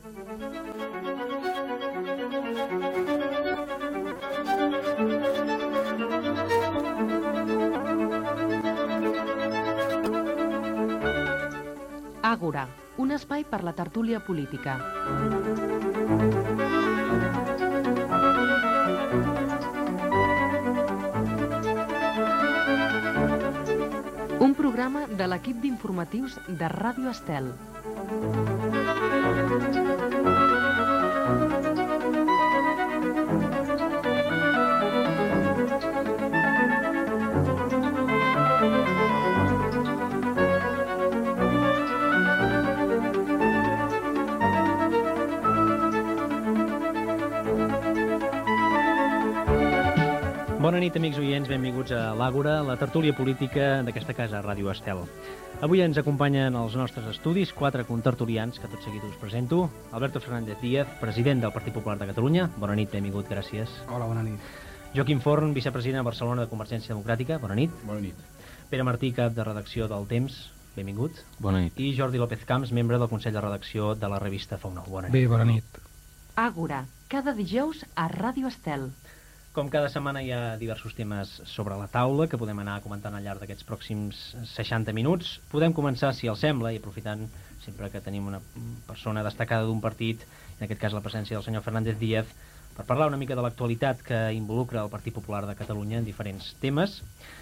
Àgora, un espai per la tertúlia política. Un programa de l'equip d'informatius de Ràdio Estel. Bona nit, amics oients, benvinguts a l'Àgora, la tertúlia política d'aquesta casa, Ràdio Estel. Avui ens acompanyen als nostres estudis 4 contertulians, que tot seguit us presento. Alberto Fernández Díaz, president del Partit Popular de Catalunya. Bona nit, benvingut, gràcies. Hola, bona nit. Joaquim Forn, vicepresident a Barcelona de Convergència Democràtica. Bona nit. Bona nit. Pere Martí, cap de redacció del Temps. Benvingut. Bona nit. I Jordi López Camps, membre del Consell de Redacció de la revista Fou9. Bona nit. Bé, bona nit. Àgora, cada dijous a Ràdio Estel. Com cada setmana hi ha diversos temes sobre la taula que podem anar comentant al llarg d'aquests pròxims 60 minuts. Podem començar, si els sembla, i aprofitant sempre que tenim una persona destacada d'un partit, en aquest cas la presència del senyor Fernández Díaz, per parlar una mica de l'actualitat que involucra el Partit Popular de Catalunya en diferents temes.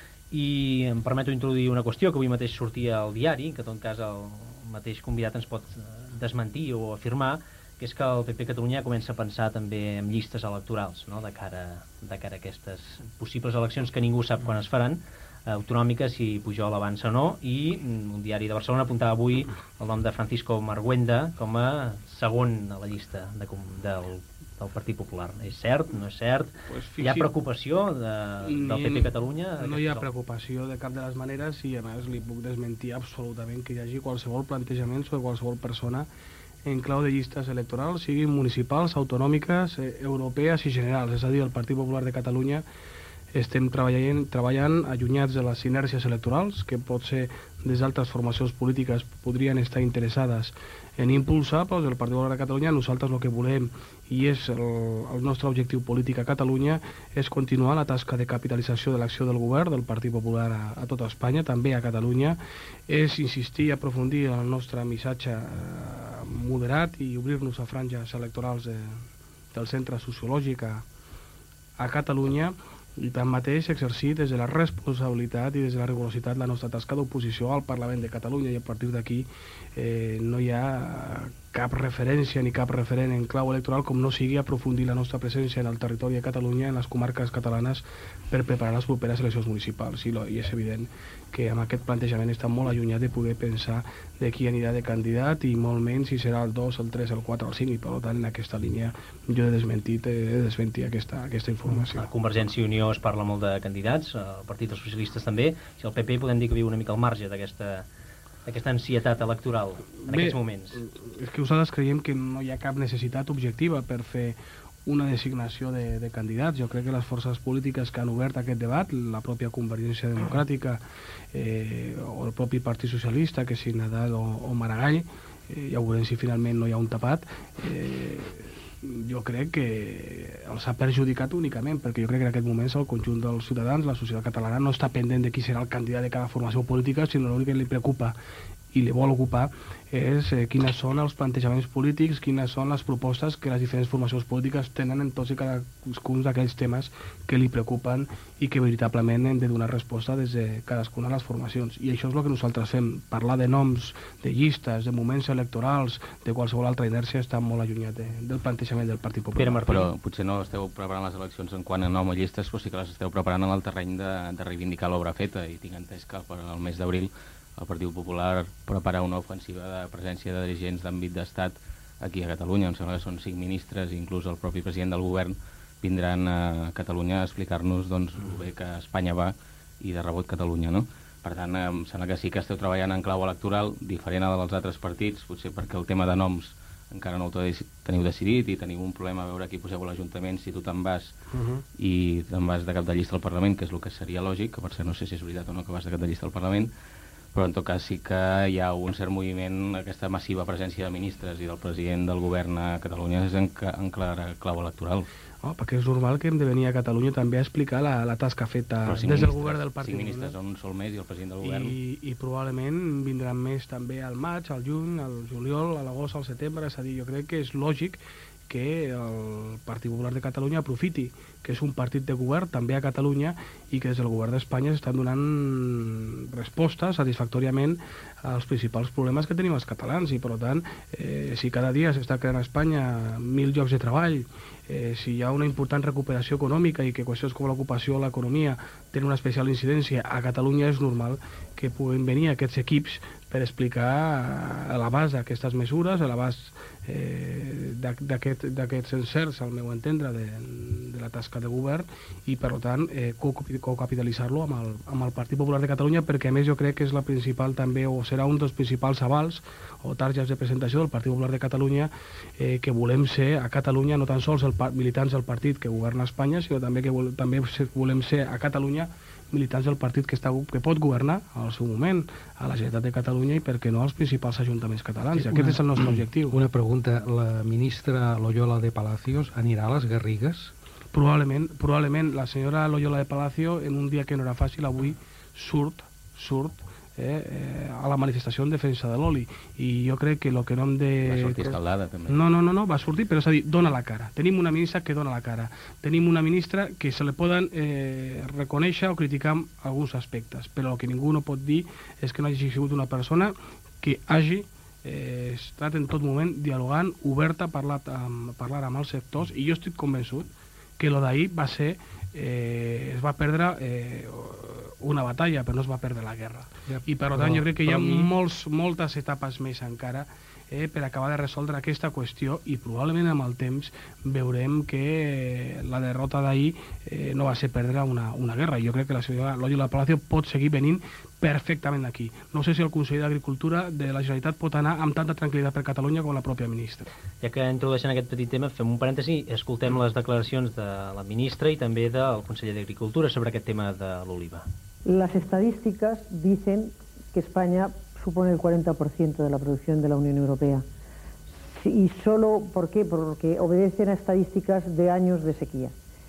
I em permeto introduir una qüestió que avui mateix sortia al diari, que en tot cas el mateix convidat ens pot desmentir o afirmar, que és que el PP Catalunya comença a pensar també en llistes electorals, no? de cara a aquestes possibles eleccions que ningú sap quan es faran, autonòmiques, si Pujol avança o no, i un diari de Barcelona apuntava avui el nom de Francisco Marguenda com a segon a la llista del Partit Popular. És cert? No és cert? Hi ha preocupació del PP Catalunya? No hi ha preocupació de cap de les maneres i a més li puc desmentir absolutament que hi hagi qualsevol plantejament sobre qualsevol persona en clau de llistes electorals, siguin municipals, autonòmiques, europees i generals. És a dir, el Partit Popular de Catalunya estem treballant allunyats de les inèrcies electorals, que pot ser des d'altres formacions polítiques podrien estar interessades en impulsar, però del Partit Popular de Catalunya nosaltres el que volem, i és el nostre objectiu polític a Catalunya, és continuar la tasca de capitalització de l'acció del govern del Partit Popular a tota Espanya, també a Catalunya, és insistir i aprofundir en el nostre missatge moderat i obrir-nos a franges electorals del centre sociològic a Catalunya, i tanmateix exercir des de la responsabilitat i des de la rigorositat la nostra tasca d'oposició al Parlament de Catalunya, i a partir d'aquí no hi ha cap referència ni cap referent en clau electoral com no sigui aprofundir la nostra presència en el territori de Catalunya, en les comarques catalanes, per preparar les properes eleccions municipals. I és evident que amb aquest plantejament està molt allunyat de poder pensar de qui anirà de candidat i molt menys si serà el 2, el 3, el 4, el 5, i per tant en aquesta línia jo he desmentit aquesta informació. A Convergència i Unió es parla molt de candidats, el Partit dels Socialistes també, si el PP podem dir que viu una mica al marge d'aquesta ansietat electoral en aquests moments. És que nosaltres creiem que no hi ha cap necessitat objectiva per fer una designació de candidats. Jo crec que les forces polítiques que han obert aquest debat, la pròpia Convergència Democràtica o el propi Partit Socialista, que si Nadal o Maragall, ja ho veurem si finalment no hi ha un tapat, jo crec que els ha perjudicat únicament, perquè jo crec que en aquest moment el conjunt dels ciutadans, la societat catalana, no està pendent de qui serà el candidat de cada formació política, sinó l'únic que li preocupa i li vol ocupar és quines són els plantejaments polítics, quines són les propostes que les diferents formacions polítiques tenen en tots i cadascun d'aquells temes que li preocupen i que veritablement hem de donar resposta des de cadascuna de les formacions. I això és el que nosaltres fem. Parlar de noms, de llistes, de moments electorals, de qualsevol altra inèrcia està molt allunyat del plantejament del Partit Popular. Però potser no esteu preparant les eleccions en quant a nom o llistes, però sí que les esteu preparant en el terreny de reivindicar l'obra feta, i tinc entès que per al mes d'abril el Partit Popular prepara una ofensiva de presència de dirigents d'àmbit d'estat aquí a Catalunya. Em sembla que són 5 ministres, inclús el propi president del govern vindran a Catalunya a explicar-nos el bé que Espanya va i de rebot Catalunya, no? Per tant, em sembla que sí que esteu treballant en clau electoral, diferent a dels altres partits, potser perquè el tema de noms encara no ho teniu decidit i teniu un problema a veure qui poseu a l'Ajuntament, si tu te'n vas i te'n vas de cap de llista al Parlament, que és el que seria lògic, que per cert no sé si és veritat o no que vas de cap de llista al Parlament, però en tot cas sí que hi ha un cert moviment, aquesta massiva presència de ministres i del president del govern a Catalunya és en clara clau electoral. Perquè és normal que hem de venir a Catalunya també a explicar la tasca feta des del govern del partit. 5 ministres en un sol mes i el president del govern. I probablement vindran més també al maig, al juny, al juliol, a l'agost, al setembre. És a dir, jo crec que és lògic que el Partit Popular de Catalunya aprofiti que és un partit de govern també a Catalunya i que des del govern d'Espanya s'estan donant respostes satisfactòriament als principals problemes que tenim els catalans i per tant si cada dia s'està creant a Espanya 1.000 llocs de treball, si hi ha una important recuperació econòmica i que qüestions com l'ocupació o l'economia tenen una especial incidència a Catalunya, és normal que puguin venir aquests equips per explicar l'abast d'aquestes mesures, l'abast d'aquests encerts, al meu entendre, de la tasca de govern i, per tant, co-capitalitzar-lo amb el Partit Popular de Catalunya perquè, a més, jo crec que és la principal també, o serà un dels principals avals o targes de presentació del Partit Popular de Catalunya que volem ser a Catalunya no tan sols els militants del partit que governa Espanya, sinó també que volem ser a Catalunya militants del partit que pot governar al seu moment a la Generalitat de Catalunya i, per què no, als principals ajuntaments catalans. Aquest és el nostre objectiu. Una pregunta. La ministra Loyola de Palacios anirà a les Garrigues? Probablement. La senyora Loyola de Palacio, en un dia que no era fàcil, avui surt a la manifestació en defensa de l'oli i jo crec que el que no hem de... Va sortir escaldada també. No, va sortir, però és a dir, dona la cara. Tenim una ministra que dona la cara. Tenim una ministra que se li poden reconèixer o criticar alguns aspectes, però el que ningú no pot dir és que no hagi sigut una persona que hagi estat en tot moment dialogant, oberta a parlar amb els sectors i jo estic convençut que el d'ahir va ser es va perdre una batalla, però no es va perdre la guerra. I per tant jo crec que hi ha moltes etapes més encara per acabar de resoldre aquesta qüestió i probablement amb el temps veurem que la derrota d'ahir no va ser perdre una guerra. Jo crec que la senyora Loyola Palacio pot seguir venint perfectament aquí. No sé si el conseller d'Agricultura de la Generalitat pot anar amb tanta tranquil·litat per Catalunya com la pròpia ministra. Ja que introdueixen aquest petit tema, fem un parèntesi, escoltem les declaracions de la ministra y també del conseller d'Agricultura sobre aquest tema de l'oliva. Las estadísticas dicen que España supone el 40% de la producción de la Unión Europea. ¿Y solo por qué? Porque obedecen a estadísticas de años de sequía.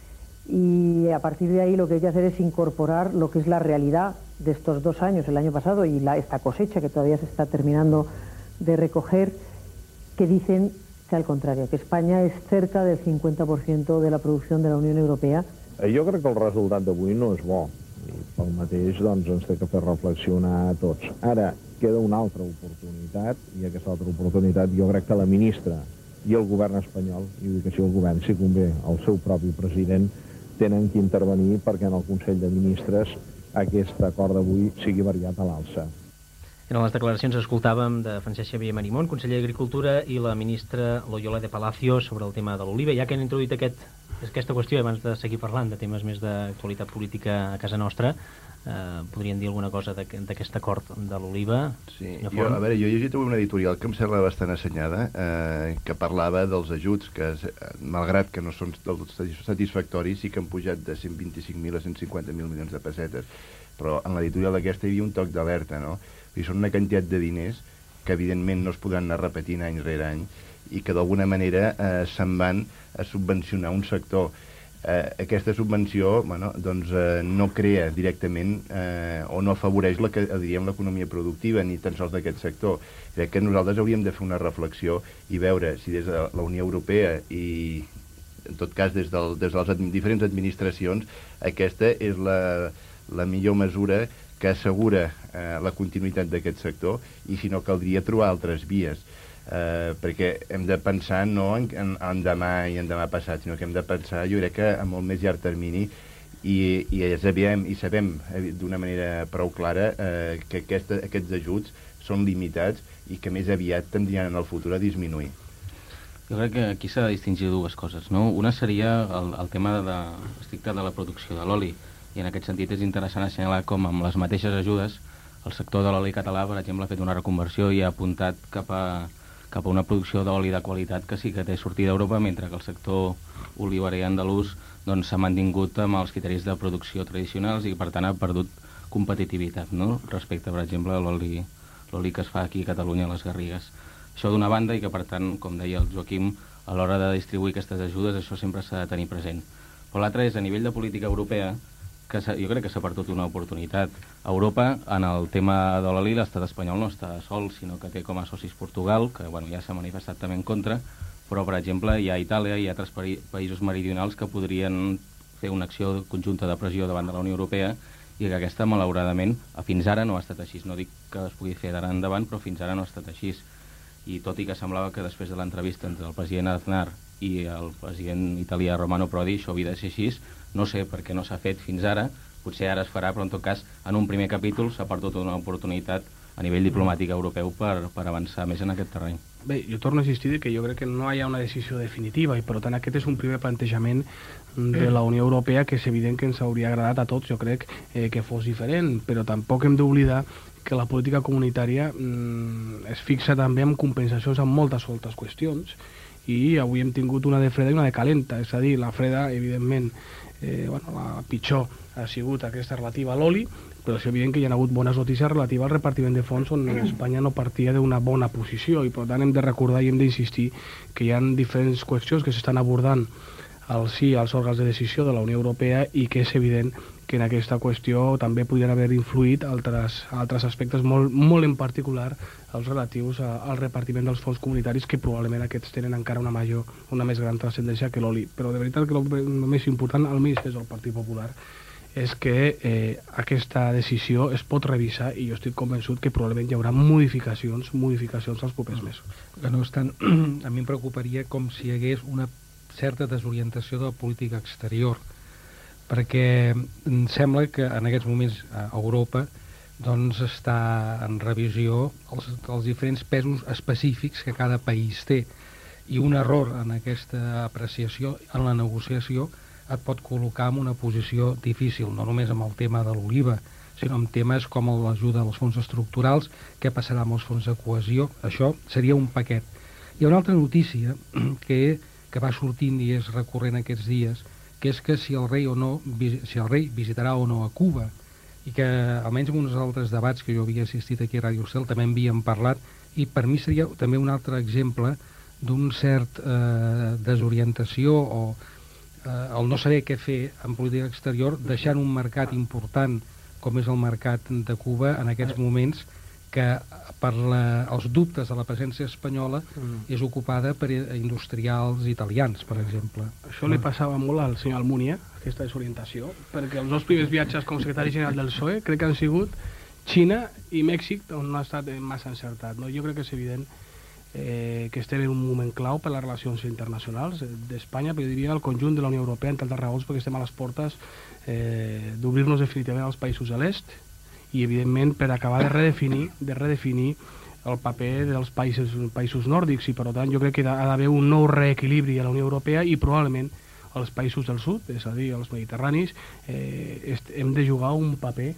Y a partir de ahí lo que hay que hacer es incorporar lo que es la realidad de estos 2 años, el año pasado, y esta cosecha que todavía se está terminando de recoger, que dicen que al contrario, que España es cerca del 50% de la producción de la Unión Europea. Jo crec que el resultat d'avui no és bo. I pel mateix doncs, ens té que fer reflexionar a tots. Ara, queda una altra oportunitat, i aquesta altra oportunitat jo crec que la ministra i el govern espanyol, i dic així el govern, si convé, el seu propi president, tenen que intervenir perquè en el Consell de Ministres aquest acord d'avui sigui variat a l'alça. En les declaracions escoltàvem de Francesc Xavier Marimón, conseller d'Agricultura, i la ministra Loyola de Palacio sobre el tema de l'oliva. Ja que han introduït aquesta qüestió, abans de seguir parlant de temes més d'actualitat política a casa nostra, podrien dir alguna cosa d'aquest acord de l'oliva? Sí, jo he llegit una editorial que em sembla bastant assenyada, que parlava dels ajuts, que malgrat que no són del tot satisfactoris, sí que han pujat de 125.000 a 150.000 milions de pessetes, però en l'editorial aquesta hi havia un toc d'alerta, no? I són una quantitat de diners que evidentment no es podran anar repetint any rere any i que d'alguna manera se'n van a subvencionar un sector. Aquesta subvenció no crea directament o no afavoreix l'economia productiva ni tan sols d'aquest sector. Crec que nosaltres hauríem de fer una reflexió i veure si des de la Unió Europea i en tot cas des de les diferents administracions aquesta és la millor mesura que assegura la continuïtat d'aquest sector i si no caldria trobar altres vies. Perquè hem de pensar no en demà i en demà passat, sinó que hem de pensar, jo crec que a molt més llarg termini i sabem d'una manera prou clara que aquests ajuts són limitats i que més aviat tendrien en el futur a disminuir. Jo crec que aquí s'ha de distingir dues coses, no? Una seria el tema estricte de la producció de l'oli, i en aquest sentit és interessant assenyalar com amb les mateixes ajudes el sector de l'oli català, per exemple, ha fet una reconversió i ha apuntat cap a una producció d'oli de qualitat que sí que té sortida d'Europa, mentre que el sector oliverer andalús s'ha mantingut amb els criteris de producció tradicionals i per tant ha perdut competitivitat, no?, respecte, per exemple, a l'oli que es fa aquí a Catalunya, a les Garrigues. Això d'una banda, i que, per tant, com deia el Joaquim, a l'hora de distribuir aquestes ajudes, això sempre s'ha de tenir present. Però l'altre és, a nivell de política europea, que jo crec que s'ha perdut una oportunitat. A Europa, en el tema de l'oli, l'estat espanyol no està sol, sinó que té com a socis Portugal, que ja s'ha manifestat també en contra, però, per exemple, hi ha Itàlia i altres països meridionals que podrien fer una acció conjunta de pressió davant de la Unió Europea, i que aquesta, malauradament, fins ara no ha estat així. No dic que es pugui fer d'ara endavant, però fins ara no ha estat així. I tot i que semblava que després de l'entrevista entre el president Aznar i el president italià Romano Prodi això havia de ser així, no sé per què no s'ha fet fins ara, potser ara es farà, però en tot cas, en un primer capítol s'ha perdut una oportunitat a nivell diplomàtic europeu per avançar més en aquest terreny. Bé, jo torno a insistir que jo crec que no hi ha una decisió definitiva i per tant aquest és un primer plantejament de la Unió Europea que és evident que ens hauria agradat a tots, jo crec que fos diferent, però tampoc hem d'oblidar que la política comunitària es fixa també en compensacions en moltes altres qüestions i avui hem tingut una de freda i una de calenta, és a dir, la freda, evidentment, la pitjor ha sigut aquesta relativa a l'oli, però és evident que hi ha hagut bones notícies relatives al repartiment de fons on Espanya no partia d'una bona posició i per tant hem de recordar i hem d'insistir que hi ha diferents qüestions que s'estan abordant als òrgans de decisió de la Unió Europea i que és evident que en aquesta qüestió també podrien haver influït altres aspectes molt en particular els relatius al repartiment dels fons comunitaris que probablement aquests tenen encara una més gran transcendència que l'oli. Però de veritat que el més important, almenys des del Partit Popular, és que aquesta decisió es pot revisar i jo estic convençut que probablement hi haurà modificacions als propers mesos. No obstant, a mi em preocuparia com si hi hagués una certa desorientació de la política exterior, perquè em sembla que en aquests moments a Europa doncs està en revisió els diferents pesos específics que cada país té, i un error en aquesta apreciació, en la negociació, et pot col·locar en una posició difícil, no només amb el tema de l'oliva, sinó amb temes com l'ajuda als fons estructurals, què passarà amb els fons de cohesió. Això seria un paquet. Hi ha una altra notícia que va sortint i és recurrent aquests dies, que és que si el rei visitarà o no a Cuba, i que almenys en uns altres debats que jo havia assistit aquí a Ràdio Estel també havíem parlat, i per mi seria també un altre exemple d'un cert desorientació o el no saber què fer en política exterior, deixant un mercat important com és el mercat de Cuba en aquests moments, que per els dubtes de la presència espanyola és ocupada per industrials italians, per exemple. Això li passava molt al senyor Almunia, aquesta desorientació, perquè els dos primers viatges com secretari general del PSOE crec que han sigut Xina i Mèxic, on no ha estat massa encertat. Jo crec que és evident que estem en un moment clau per a les relacions internacionals d'Espanya, però jo diria el conjunt de la Unió Europea, entre altres raons, perquè estem a les portes d'obrir-nos definitivament als països de l'est i, evidentment, per acabar de redefinir el paper dels països nòrdics, i per tant jo crec que ha d'haver un nou reequilibri a la Unió Europea i probablement als països del sud, és a dir, als mediterranis, hem de jugar un paper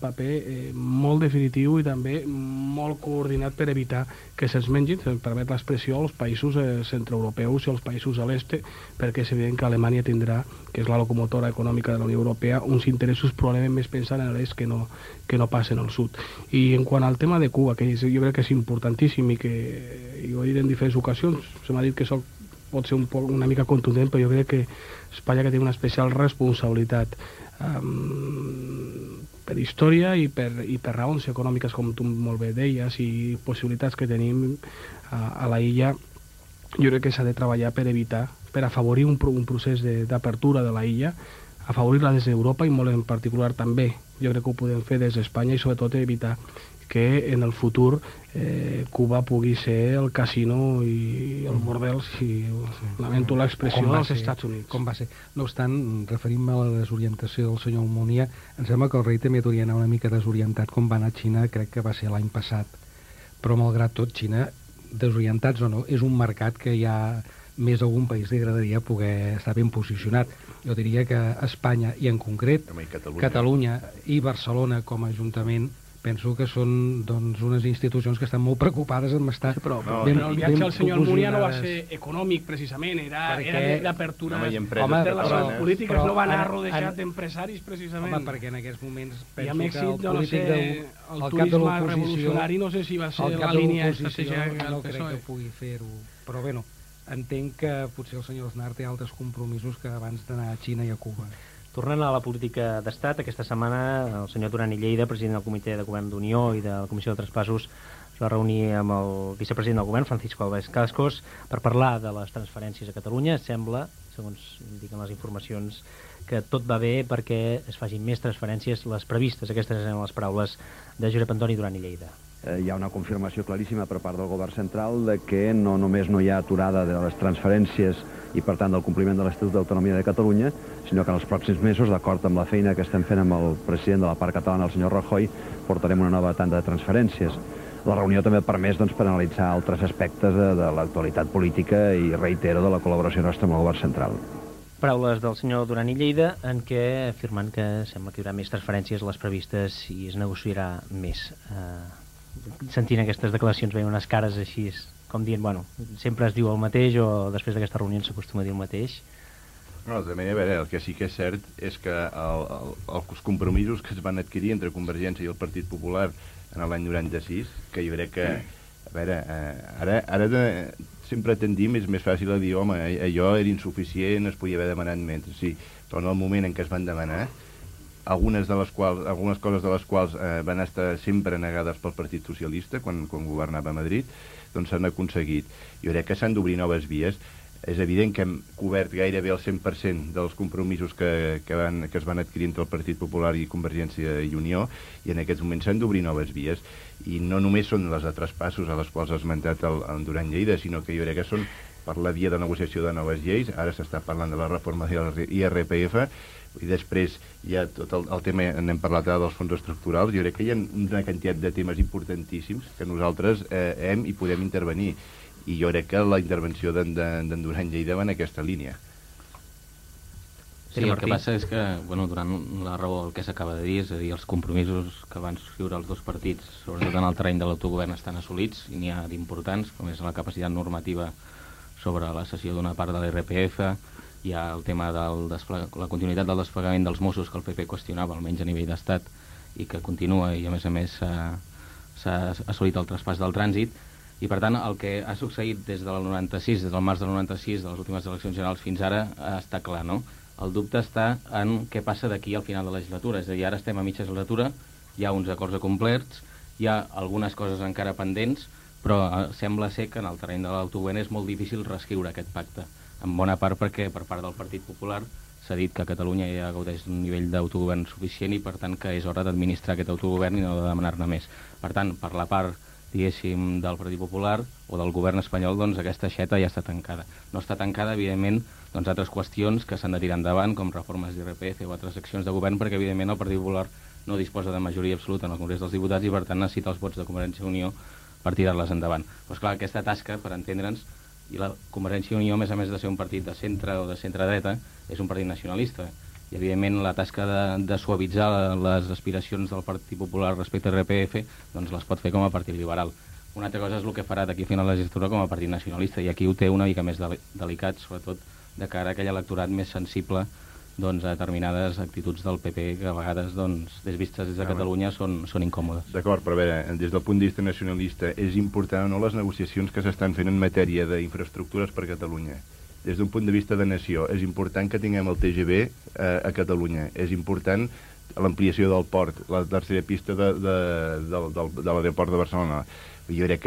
molt definitiu i també molt coordinat per evitar que se'ns mengin, si em permet l'expressió, els països centreeuropeus i els països de l'est, perquè és evident que Alemanya tindrà, que és la locomotora econòmica de la Unió Europea, uns interessos probablement més pensant en l'est que no passen al sud. I en quant al tema de Cuba, que jo crec que és importantíssim i que ho he dit en diferents ocasions, se m'ha dit que pot ser una mica contundent, però jo crec que Espanya que té una especial responsabilitat per història i per raons econòmiques, com tu molt bé deies, i possibilitats que tenim a la illa. Jo crec que s'ha de treballar per evitar, per afavorir un procés d'apertura de la illa, afavorir-la des d'Europa i molt en particular també. Jo crec que ho podem fer des d'Espanya i sobretot evitar que en el futur Cuba pugui ser el casino i el bordel, si lamento l'expressió, dels Estats Units. Com va ser. No obstant, referint-me a la desorientació del senyor Almunia, em sembla que el rei també hauria d'anar una mica desorientat com va anar a Xina, crec que va ser l'any passat. Però malgrat tot, Xina, desorientats o no, és un mercat que ja més algun país li agradaria poder estar ben posicionat. Jo diria que Espanya, i en concret Catalunya i Barcelona com a ajuntament, penso que són doncs, unes institucions que estan molt preocupades en estar... Sí, però el viatge al senyor Almunia no va ser econòmic, precisament, era d'apertura de relacions polítiques, no va anar rodejat d'empresaris, precisament. Home, perquè en aquests moments penso que el polític el turisme revolucionari no sé si va ser la línia estratègica no crec que pugui fer-ho, però bueno, entenc que potser el senyor Aznar té altres compromisos que abans d'anar a Xina i a Cuba. Tornant a la política d'Estat, aquesta setmana el senyor Duran i Lleida, president del Comitè de Govern d'Unió i de la Comissió de Traspassos, es va reunir amb el vicepresident del Govern, Francisco Álvarez Cascos, per parlar de les transferències a Catalunya. Sembla, segons indiquen les informacions, que tot va bé perquè es facin més transferències les previstes. Aquestes eren les paraules de Josep Antoni Duran i Lleida. Hi ha una confirmació claríssima per part del govern central de que no només no hi ha aturada de les transferències i, per tant, del compliment de l'Estatut d'Autonomia de Catalunya, sinó que en els pròxims mesos, d'acord amb la feina que estem fent amb el president de la part catalana, el senyor Rajoy, portarem una nova tanda de transferències. La reunió també ha permès per analitzar altres aspectes de l'actualitat política i, reitero, de la col·laboració nostra amb el govern central. Paraules del senyor Duran i Lleida en què afirmen que sembla que hi haurà més transferències les previstes i es negociarà més. Sentint aquestes declaracions veien unes cares així com dient, bueno, sempre es diu el mateix o després d'aquesta reunió s'acostuma a dir el mateix. No, també, a veure, el que sí que és cert és que els compromisos que es van adquirir entre Convergència i el Partit Popular en l'any 96, que jo crec que, a veure, ara sempre tendim, és més fàcil a dir, home, allò era insuficient, es podia haver demanat menys, sí, però en el moment en què es van demanar, algunes coses de les quals van estar sempre negades pel Partit Socialista quan governava a Madrid, doncs s'han aconseguit. Jo crec que s'han d'obrir noves vies. És evident que hem cobert gairebé el 100% dels compromisos que es van adquirir entre el Partit Popular i Convergència i Unió, i en aquests moments s'han d'obrir noves vies. I no només són les de traspassos a les quals ha esmentat el Duran Lleida, sinó que jo crec que són per la via de negociació de noves lleis. Ara s'està parlant de la reforma de l'IRPF, i després hi ha tot el tema, n'hem parlat dels fons estructurals. Jo crec que hi ha una quantitat de temes importantíssims que nosaltres hem i podem intervenir, i jo crec que la intervenció d'en Duran Lleida va en aquesta línia. Sí, el que passa és que, bueno, durant la raó el que s'acaba de dir, és a dir, els compromisos que van subscriure els dos partits, sobretot en el terreny de l'autogovern, estan assolits, i n'hi ha d'importants, com és la capacitat normativa sobre la cessió d'una part de l'IRPF, hi ha el tema de la continuïtat del desplegament dels Mossos, que el PP qüestionava, almenys a nivell d'estat, i que continua, i a més s'ha assolit el traspàs del trànsit, i per tant el que ha succeït des del 96, des del març del 96, de les últimes eleccions generals fins ara, està clar, no? El dubte està en què passa d'aquí al final de la legislatura, és a dir, ara estem a mitja legislatura, hi ha uns acords acomplerts, hi ha algunes coses encara pendents, però sembla ser que en el terreny de l'autogovern és molt difícil reescriure aquest pacte, en bona part perquè per part del Partit Popular s'ha dit que Catalunya ja gaudeix d'un nivell d'autogovern suficient i per tant que és hora d'administrar aquest autogovern i no de demanar-ne més. Per tant, per la part, diguéssim, del Partit Popular o del govern espanyol, doncs aquesta aixeta ja està tancada. No està tancada, evidentment, doncs altres qüestions que s'han de tirar endavant, com reformes d'IRPF o altres accions de govern, perquè evidentment el Partit Popular no disposa de majoria absoluta en el Congrés dels Diputats i per tant necessita els vots de Convergència i Unió per tirar-les endavant. Però esclar, aquesta tasca, per entendre'ns, i la Convergència i Unió, a més de ser un partit de centre o de centre-dreta, és un partit nacionalista. I, evidentment, la tasca de suavitzar les aspiracions del Partit Popular respecte a RPF, doncs les pot fer com a partit liberal. Una altra cosa és el que farà d'aquí a final de la legislatura com a partit nacionalista, i aquí ho té una mica més delicat, sobretot de cara a aquell electorat més sensible doncs, a determinades actituds del PP que a vegades, doncs, vistes des de Catalunya, són incòmodes. D'acord, però a veure, des del punt de vista nacionalista, és important o no les negociacions que s'estan fent en matèria d'infraestructures per Catalunya? Des d'un punt de vista de nació, és important que tinguem el TGV a Catalunya, és important l'ampliació del port, la tercera pista de l'aeroport de Barcelona. Jo crec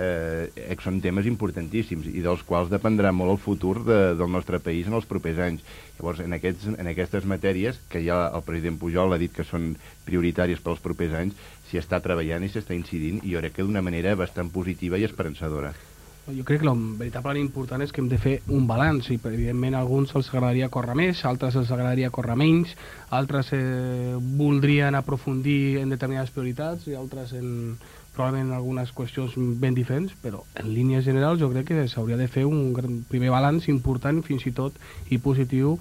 que són temes importantíssims i dels quals dependrà molt el futur del nostre país en els propers anys. Llavors, en aquestes matèries, que ja el president Pujol ha dit que són prioritàries pels propers anys, s'hi està treballant i s'està incidint, i jo crec que d'una manera bastant positiva i esperançadora. Jo crec que el veritablement important és que hem de fer un balanç, i evidentment a alguns els agradaria córrer més, a altres els agradaria córrer menys, altres voldrien aprofundir en determinades prioritats i altres probablement en algunes qüestions ben diferents, però en línies generals jo crec que s'hauria de fer un primer balanç important, fins i tot, i positiu,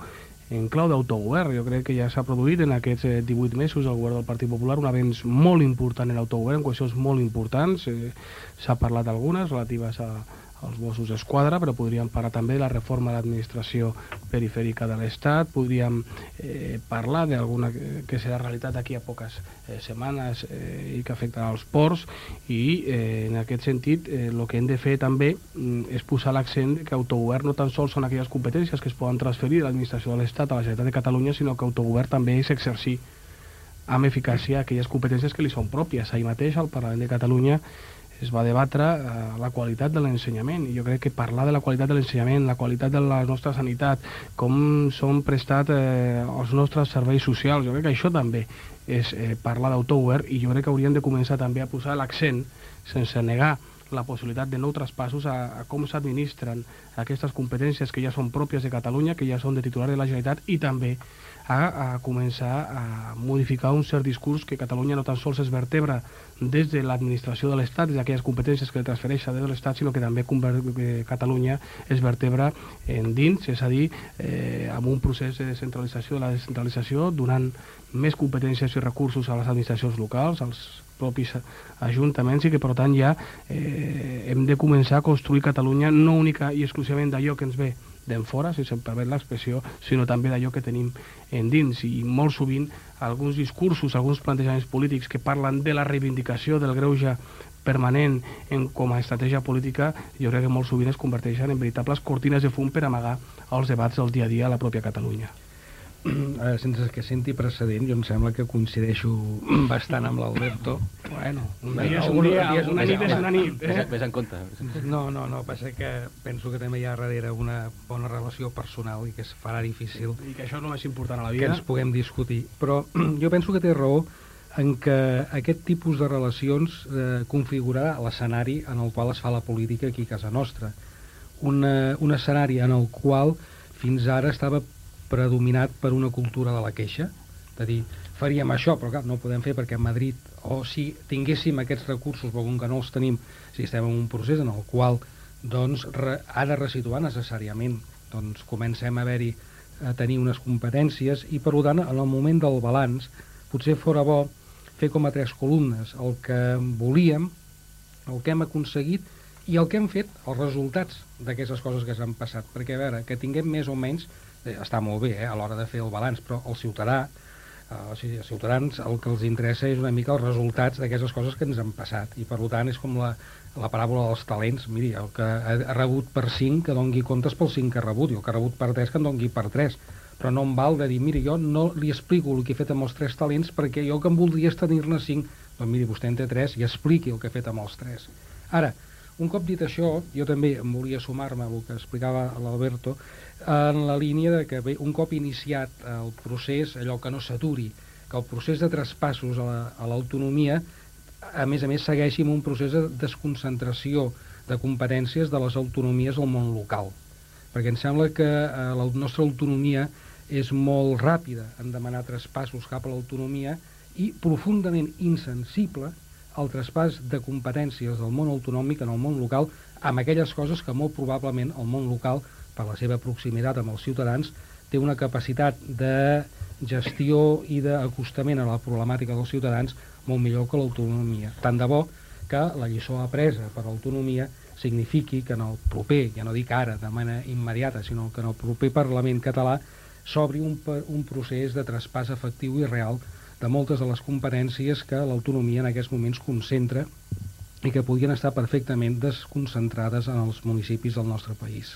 en clau d'autogovern. Jo crec que ja s'ha produït en aquests 18 mesos al govern del Partit Popular un avenç molt important en l'autogovern, qüestions molt importants. S'ha parlat d'algunes relatives als Mossos d'Esquadra, però podríem parlar també de la reforma de l'administració perifèrica de l'Estat, podríem parlar d'alguna que serà realitat d'aquí a poques setmanes i que afectarà els ports, i en aquest sentit el que hem de fer també és posar l'accent que autogovern no tan sols són aquelles competències que es poden transferir de l'administració de l'Estat a la Generalitat de Catalunya, sinó que autogovern també és exercir amb eficàcia aquelles competències que li són pròpies. Ahir mateix al Parlament de Catalunya es va debatre la qualitat de l'ensenyament, i jo crec que parlar de la qualitat de l'ensenyament, la qualitat de la nostra sanitat, com són prestats els nostres serveis socials, jo crec que això també és parlar d'autogovern, i jo crec que hauríem de començar també a posar l'accent, sense negar la possibilitat de nous traspassos, a com s'administren aquestes competències que ja són pròpies de Catalunya, que ja són de titular de la Generalitat, i també a començar a modificar un cert discurs que Catalunya no tan sols es vertebra des de l'administració de l'Estat, des d'aquelles competències que li transfereixen des de l'Estat, sinó que també Catalunya es vertebra en dins, és a dir, amb un procés de descentralització de la descentralització, donant més competències i recursos a les administracions locals, als propis ajuntaments, i que per tant ja hem de començar a construir Catalunya no única i exclusivament d'allò que ens ve d'en fora, si se'm permet l'expressió, sinó també d'allò que tenim en dins. I molt sovint alguns discursos, alguns plantejaments polítics que parlen de la reivindicació del greuge permanent com a estratègia política, jo crec que molt sovint es converteixen en veritables cortines de fum per amagar els debats del dia a dia a la pròpia Catalunya. Sense que senti precedent, jo em sembla que coincideixo bastant amb l'Alberto. Bueno, una nit és una nit. Ves en compte. No, passa que penso que també hi ha darrere una bona relació personal i que es farà difícil. I que això és el més important a la vida. Que ens puguem discutir. Però jo penso que té raó en que aquest tipus de relacions configurarà l'escenari en el qual es fa la política aquí a casa nostra. Un escenari en el qual fins ara estava predominat per una cultura de la queixa, de dir, faríem això, però clar, no ho podem fer perquè a Madrid, o si tinguéssim aquests recursos, però com que no els tenim, si estem en un procés en el qual doncs, ha de resituar necessàriament, doncs comencem a tenir unes competències, i per tant, en el moment del balanç, potser fora bo fer com a 3 columnes, el que volíem, el que hem aconseguit i el que hem fet, els resultats d'aquestes coses que s'han passat, perquè a veure, que tinguem més o menys està molt bé a l'hora de fer el balanç, però el ciutadà, als ciutadans el que els interessa és una mica els resultats d'aquestes coses que ens han passat, i per tant és com la paràbola dels talents. Miri, el que ha rebut per 5 que dongui comptes pel 5 que ha rebut, i el que ha rebut per 3 que en dongui per 3, però no em val de dir, miri, jo no li explico el que he fet amb els 3 talents perquè jo el que em voldria és tenir-ne 5. Doncs miri, vostè en té 3 i expliqui el que ha fet amb els 3. Ara, un cop dit això, jo també em volia sumar-me al que explicava l'Alberto, en la línia de que un cop iniciat el procés, allò que no s'aturi, que el procés de traspassos a l'autonomia, a més segueixi un procés de desconcentració de competències de les autonomies al món local. Perquè em sembla que la nostra autonomia és molt ràpida en demanar traspassos cap a l'autonomia i profundament insensible al traspàs de competències del món autonòmic en el món local, amb aquelles coses que molt probablement el món local, per la seva proximitat amb els ciutadans, té una capacitat de gestió i d'acostament a la problemàtica dels ciutadans molt millor que l'autonomia. Tant de bo que la lliçó apresa per l'autonomia signifiqui que en el proper, ja no dic ara de manera immediata, sinó que en el proper Parlament català s'obri un procés de traspàs efectiu i real de moltes de les competències que l'autonomia en aquests moments concentra i que podrien estar perfectament desconcentrades en els municipis del nostre país.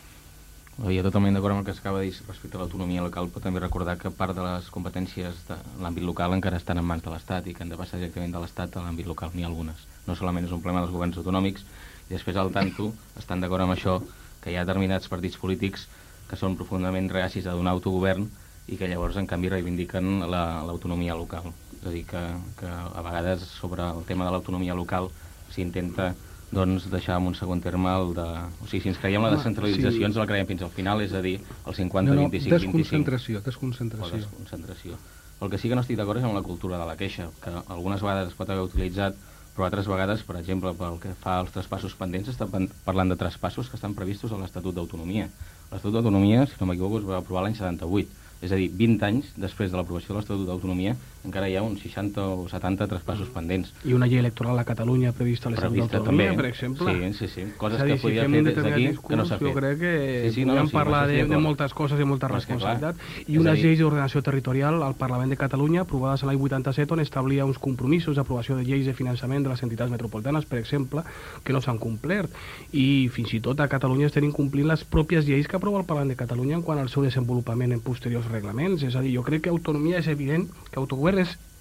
Jo totalment d'acord amb el que s'acaba de dir respecte a l'autonomia local, però també recordar que part de les competències de l'àmbit local encara estan en mans de l'Estat i que han de passar directament de l'Estat a l'àmbit local, n'hi ha algunes. No solament és un problema dels governs autonòmics, i després al tanto estan d'acord amb això, que hi ha determinats partits polítics que són profundament reacis a donar autogovern i que llavors en canvi reivindiquen l'autonomia local. És a dir, que a vegades sobre el tema de l'autonomia local s'intenta deixar en un segon terme el de... O sigui, si ens creiem la descentralització ens la creiem fins al final, és a dir, el 50-25-25. Desconcentració. El que sí que no estic d'acord és amb la cultura de la queixa, que algunes vegades es pot haver utilitzat, però altres vegades, per exemple, pel que fa als traspassos pendents, està parlant de traspassos que estan previstos a l'Estatut d'Autonomia. L'Estatut d'Autonomia, si no m'equivoco, es va aprovar l'any 78. És a dir, 20 anys després de l'aprovació de l'Estatut d'Autonomia encara hi ha uns 60 o 70 traspassos pendents. I una llei electoral a Catalunya prevista a l'Estatut d'Autonomia, per exemple. Sí. Coses que podia fer des d'aquí que no s'ha fet. Jo crec que podríem parlar de moltes coses i molta responsabilitat. I unes lleis d'ordenació territorial al Parlament de Catalunya, aprovades l'any 87, on establia uns compromisos d'aprovació de lleis de finançament de les entitats metropolitanes, per exemple, que no s'han complert. I fins i tot a Catalunya estem incomplint les pròpies lleis que aprova el Parlament de Catalunya en quant al seu desenvolupament en posteriors reglaments. És a dir, jo crec que autonomia és evident, que autogovern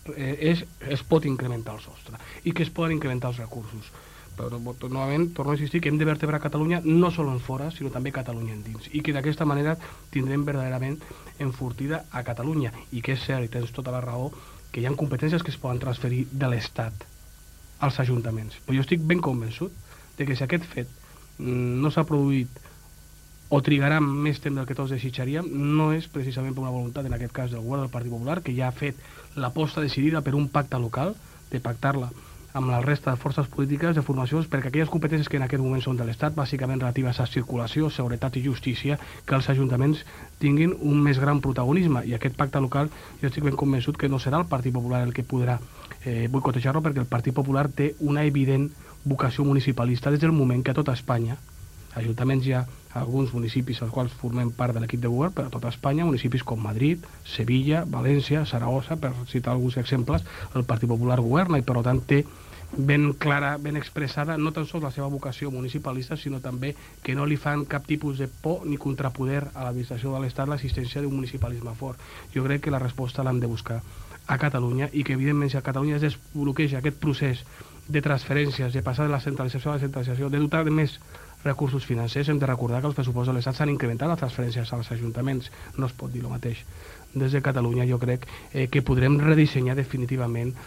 es pot incrementar el sostre i que es poden incrementar els recursos. Però, novament, torno a insistir que hem de vertebrar Catalunya no sols en fora, sinó també Catalunya en dins. I que d'aquesta manera tindrem verdaderament enfortida a Catalunya. I que és cert, i tens tota la raó, que hi ha competències que es poden transferir de l'Estat als ajuntaments. Però jo estic ben convençut de que si aquest fet no s'ha produït o trigarà més temps del que tots desitjaríem, no és precisament per una voluntat, en aquest cas del govern del Partit Popular, que ja ha fet l'aposta decidida per un pacte local, de pactar-la amb la resta de forces polítiques, de formacions, perquè aquelles competències que en aquest moment són de l'Estat, bàsicament relatives a circulació, seguretat i justícia, que els ajuntaments tinguin un més gran protagonisme. I aquest pacte local, jo estic ben convençut que no serà el Partit Popular el que podrà boicotejar-lo, perquè el Partit Popular té una evident vocació municipalista des del moment que a tota Espanya, ajuntaments hi ha alguns municipis als quals formem part de l'equip de govern, però a tota Espanya, municipis com Madrid, Sevilla, València, Saragossa, per citar alguns exemples, el Partit Popular governa i per tant té ben clara, ben expressada, no tan sols la seva vocació municipalista, sinó també que no li fan cap tipus de por ni contrapoder a l'administració de l'Estat l'existència d'un municipalisme fort. Jo crec que la resposta l'hem de buscar a Catalunya i que, evidentment, si a Catalunya es desbloqueja aquest procés de transferències, de passar de la centralització a la centralització, de dotar de més recursos financers, hem de recordar que els pressupostos de l'Estat s'han incrementat les transferències als ajuntaments. No es pot dir el mateix. Des de Catalunya jo crec que podrem redissenyar definitivament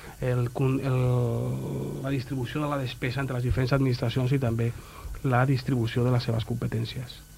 la distribució de la despesa entre les diferents administracions i també la distribució de les seves competències.